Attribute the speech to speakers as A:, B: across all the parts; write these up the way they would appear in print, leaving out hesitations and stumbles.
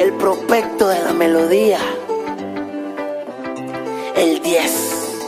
A: el prospecto de la melodía, el 10.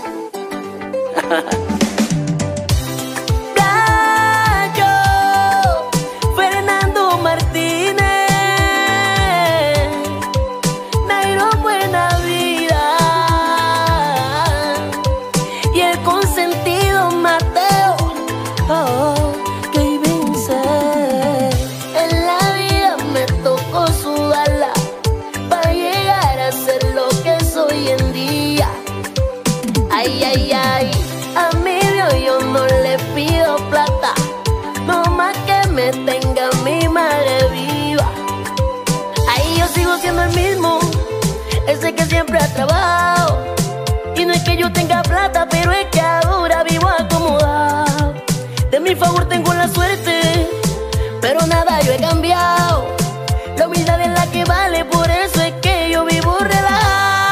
B: Ay, ay, ay, a mi Dios yo no le pido plata, no más que me tenga mi madre viva. Ahí yo sigo siendo el mismo, ese que siempre ha trabajado. Y no es que yo tenga plata, pero es que ahora vivo acomodado. De mi favor tengo la suerte, pero nada yo he cambiado. La humildad es la que vale, por eso es que yo vivo relajado.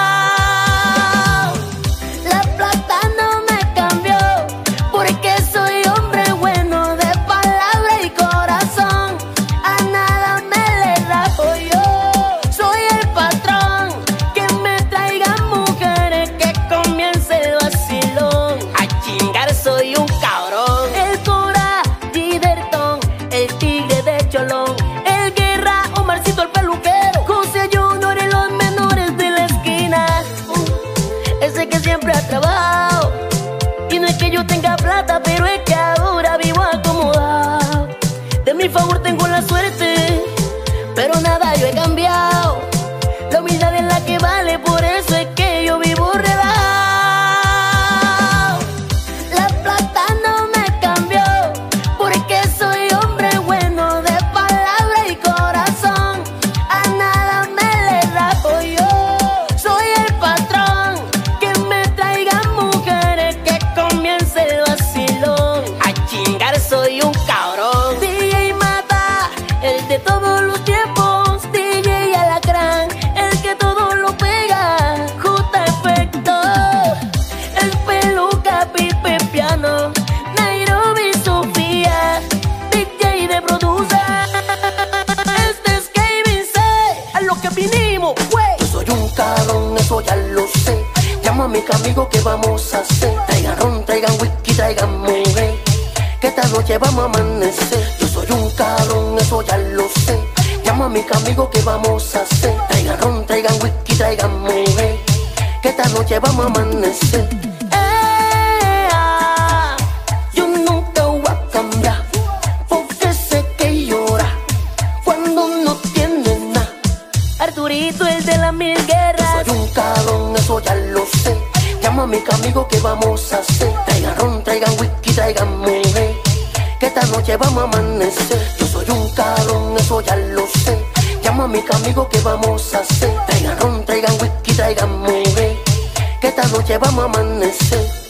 B: Soy un cabrón, el Cora, Giderton, el tigre de Cholón, el Guerra, Omarcito el peluquero, José Junior y los menores de la esquina. Ese que siempre ha trabajado. Y no es que yo tenga plata, pero es que ahora vivo acomodado. De mi favor tengo la suerte, pero nada yo he cambiado. La humildad es la que vale, por eso es que yo vivo relajado. Soy un cabrón. DJ Mata, el de todos los tiempos. DJ Alacrán, el que todo lo pega. J Efecto, el peluca, Pipe Piano, Nairobi Sofía, DJ de producer. Este es Kevin C, a lo que vinimos, güey.
A: Yo soy un cabrón, eso ya lo sé. Llamo a mis amigos, ¿qué vamos a hacer? Traigan ron, traigan whisky, traigan mujer, que esta noche vamos a amanecer. Yo soy un cabrón, eso ya lo sé. Llamo a mis amigos, ¿qué vamos a hacer? Traigan ron, traigan whisky, traigan mujer, que esta noche vamos a amanecer.
B: Yo nunca voy a cambiar, porque sé que llora cuando no tiene nada. Arturito, el de las 1000 guerras.
A: Yo soy un cabrón, eso ya lo sé. Llamo a mis amigos, ¿qué vamos a hacer? Traigan ron, traigan whisky, traigan mujer, que esta noche vamos a amanecer. Yo soy un cabrón, eso ya lo sé. Llamo a mis amigos, ¿qué vamos a hacer? Traigan ron, traigan whisky, traigan mujer, que esta noche vamos a amanecer.